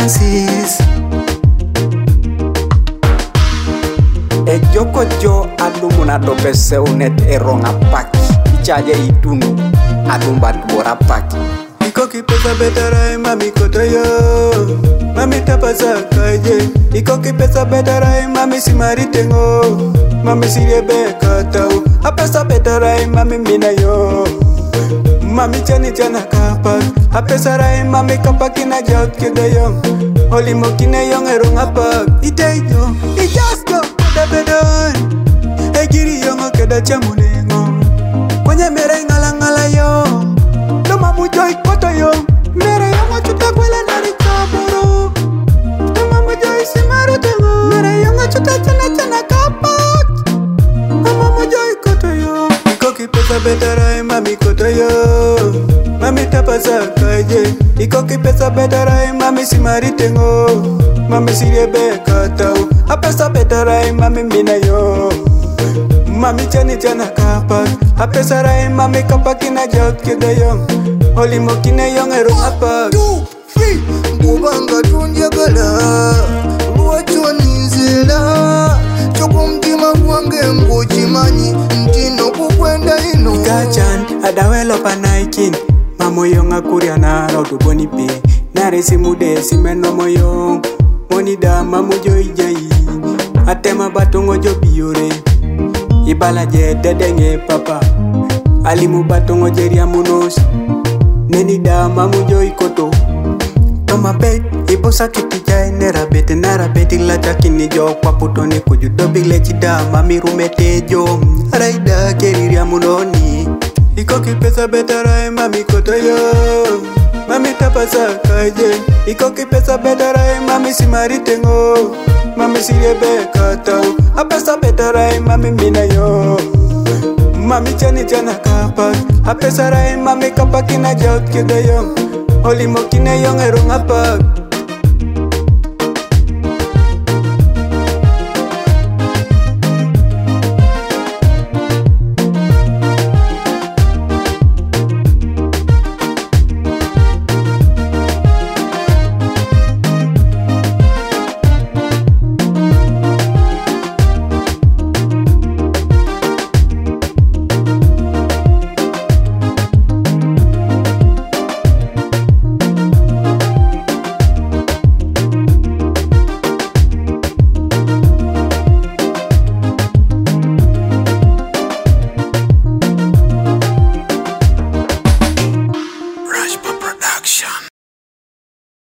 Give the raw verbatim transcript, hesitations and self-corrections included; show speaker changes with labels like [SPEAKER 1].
[SPEAKER 1] Francis. E joko jo adumuna dopese unet eronga paki. Ichaje itunu adumbat bora paki.
[SPEAKER 2] Iko kipesa betara mami kotoyo, mami tapasa kaje. Iko kipesa betara mami simari tengo, mami siriebe katau. Apesa betara mami minayo, mami chani chana kapak. Apesa rai mami kapak ina jaut kedayo, oli mokine yong erong apak. Itejo, ijasko da bedon, egiri yong keda chamunengo. Kwenye mere ngala ngala yo, doma mujoy kotoyo. Mere yong chuta kwela nari kaburo, doma mujoy simaru tengo. Mere yong chuta chana chana kapak, doma mujoy kotoyo. Iko kipesa betara mami kotoyo, mami tapasa kaje. Iko kipesa betara mami simari tengo, mami siriebe katau. Apesa betara mami minayo, mami chani chana kapak. Apesa rai mami kapak ina jaut kedayo, oli mokine yong erong apak.
[SPEAKER 3] Two, three, Bubanga tunjagala, Ruacho ninzela. Choko mtima gwange mgochimani, ntino kukwenda ino.
[SPEAKER 2] Gachan, adawelo panaikin, mamoyong akuria na rautu bonipe. Naresi mude simeno moyong, monida mamujo ijai. Atema batongo jo biore, ibala je dedenge papa. Alimu batongo jeria munos, nenida mamujo ikoto. Toma bet, ibosa kitijai nera bete nara beti la chakini jo kwa putoni kujudo bile chida mami rumete jo. Raida keriria munoni, iko kipesa betara mami kotoyo, mami tapasa kaje. Iko kipesa betara mami simari tengo, mami siriebe katau. Apesa betara mami minayo, mami chani chana kapak. Apesa rai mami kapak ina jaut kedayo, oli mokine yong erong apak.
[SPEAKER 3] Production.